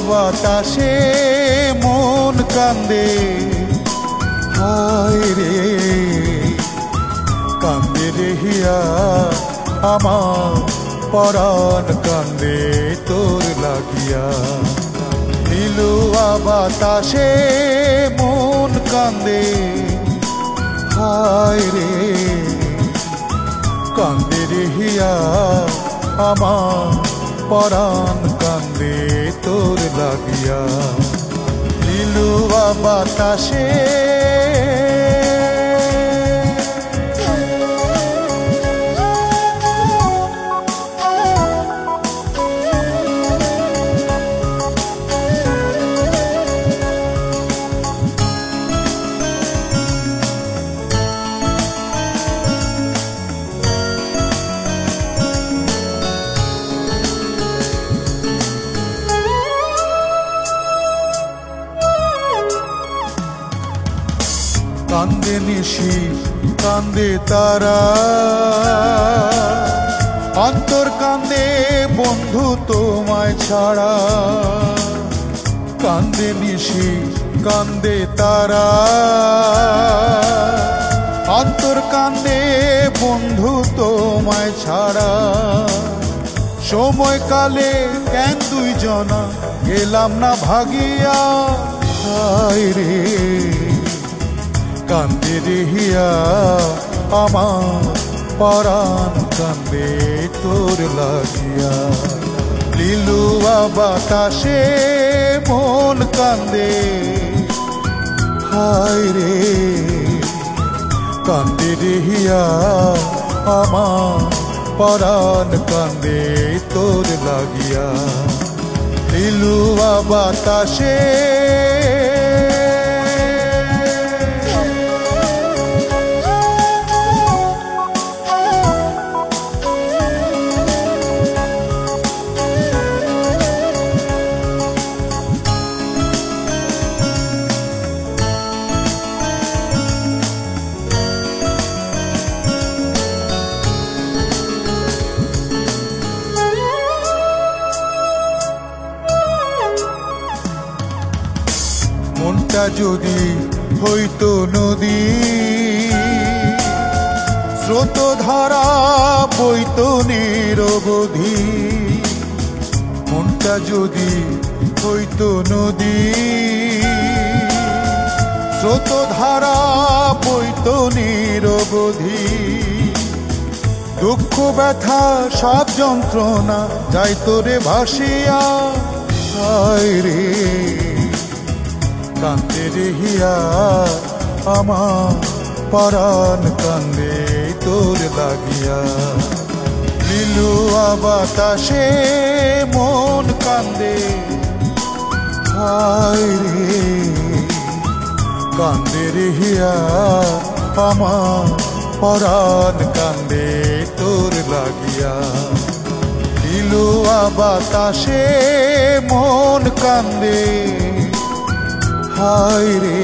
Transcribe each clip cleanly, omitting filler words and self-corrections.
বাতাসে মন কান্দে, হায় রে কান্দে রে হিয়া আমার পরাণ কান্দে তোর লাগিয়া। নীলুয়া বাতাসে মন কান্দে, হায় রে কান্দে রে হিয়া আমার পরাণ কান্দে তোর লাগিয়া। নীলুয়া বাতাসে কান্দে নিশি কান্দে তারা, অন্তর কান্দে বন্ধু তোমায় ছাড়া। কান্দে নিশি কান্দে তারা, অন্তর কান্দে বন্ধু তোমায় ছাড়া। সময়কালে কেন দুইজনা গেলাম না ভাগিয়া, হায় রে কান্দে রে হিয়া আমার পরাণ কান্দে তোর লাগিয়া। নীলুয়া বাতাসে মন কান্দে, হায় রে কান্দে রে হিয়া আমার পরাণ কান্দে তোর লাগিয়া। নীলুয়া বাতাসে মনটা যদি হইতো নদী, স্রোত ধারা বইতো নিরবধি। মনটা যদি হইতো নদী, স্রোত ধারা বইতো নিরবধি। দুঃখ ব্যথা সব যন্ত্রণা যাইতো রে ভাসিয়া, হায় রে কান্দে রে হিয়া আমার পরাণ কান্দে তোর লাগিয়া। নীলুয়া বাতাসে মন কান্দে, হায় রে কান্দে রে হিয়া আমার পরাণ কান্দে তোর লাগিয়া। নীলুয়া বাতাসে মন কান্দে, হায় রে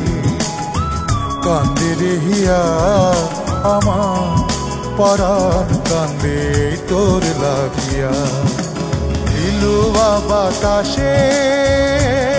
কান্দে রে হিয়া আমার পরাণ কান্দে তোর লাগিয়া। নীলুয়া বাতাসে